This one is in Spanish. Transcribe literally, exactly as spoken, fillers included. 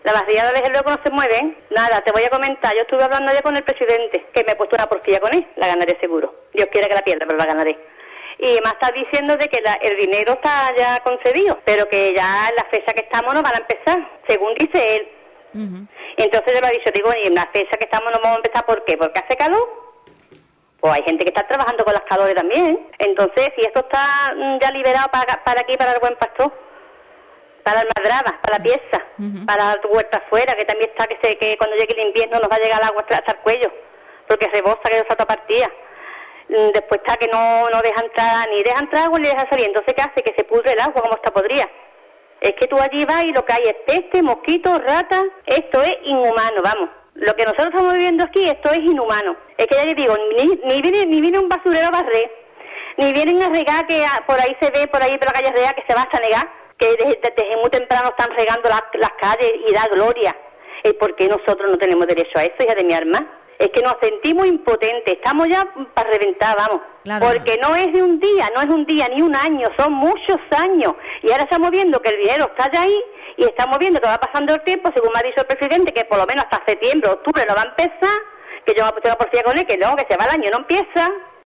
Las barriadas desde luego no se mueven. Nada, te voy a comentar, yo estuve hablando ya con el presidente, que me he puesto una porfía con él, la ganaré seguro. Dios quiera que la pierda, pero la ganaré. Y me está diciendo de que la, el dinero está ya concedido, pero que ya en la fecha que estamos no van a empezar, según dice él. Uh-huh. Entonces yo le he dicho, digo, y en la fecha que estamos no vamos a empezar, ¿por qué? ¿Porque hace calor? Pues hay gente que está trabajando con las calores también. Entonces, si esto está ya liberado para, para aquí, para el Buen Pastor, para Almadraba, para la pieza, uh-huh. para la huerta afuera, que también está, que, se, que cuando llegue el invierno nos va a llegar el agua hasta el cuello, porque rebosa, que no está toda partida. Después está que no, no deja entrar, ni deja entrar agua ni deja salir. Entonces, ¿qué hace? Que se pudre el agua como está podrida. Es que tú allí vas y lo que hay es peste, mosquitos, ratas. Esto es inhumano, vamos. Lo que nosotros estamos viviendo aquí, esto es inhumano. Es que ya les digo, ni, ni, viene, ni viene un basurero a barrer, ni vienen a regar, que a, por ahí se ve, por ahí por la calle Real, que se va a negar, que desde, desde muy temprano están regando las, las calles y da gloria. ¿Y por qué nosotros no tenemos derecho a eso, hija de mi alma? Es que nos sentimos impotentes, estamos ya para reventar, vamos. Claro. Porque no es de un día, no es un día ni un año, son muchos años. Y ahora estamos viendo que el dinero está ya ahí y estamos viendo que va pasando el tiempo, según me ha dicho el presidente, que por lo menos hasta septiembre, octubre no va a empezar, que yo me he puesto una porfía con él, que no, que se va el año, no empieza.